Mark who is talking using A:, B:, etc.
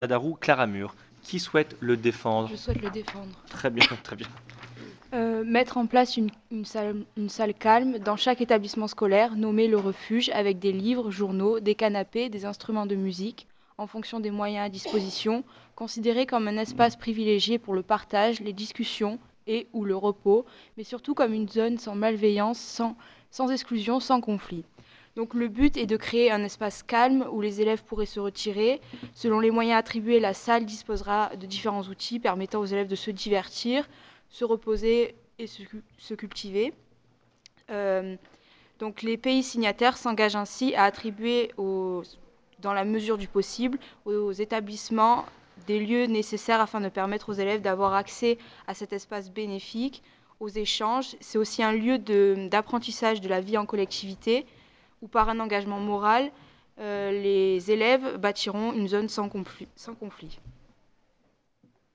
A: Darou Claramur. Qui souhaite le défendre?
B: Je souhaite le défendre.
A: Très bien, très bien.
B: Mettre en place une salle calme dans chaque établissement scolaire, nommé le refuge, avec des livres, journaux, des canapés, des instruments de musique, en fonction des moyens à disposition, considéré comme un espace privilégié pour le partage, les discussions et ou le repos, mais surtout comme une zone sans malveillance, sans exclusion, sans conflit. Donc le but est de créer un espace calme où les élèves pourraient se retirer. Selon les moyens attribués, la salle disposera de différents outils permettant aux élèves de se divertir, se reposer et se cultiver. Euh, donc les pays signataires s'engagent ainsi à attribuer, dans la mesure du possible, aux établissements des lieux nécessaires afin de permettre aux élèves d'avoir accès à cet espace bénéfique, aux échanges. C'est aussi un lieu d'apprentissage de la vie en collectivité où par un engagement moral, les élèves bâtiront une zone sans conflit.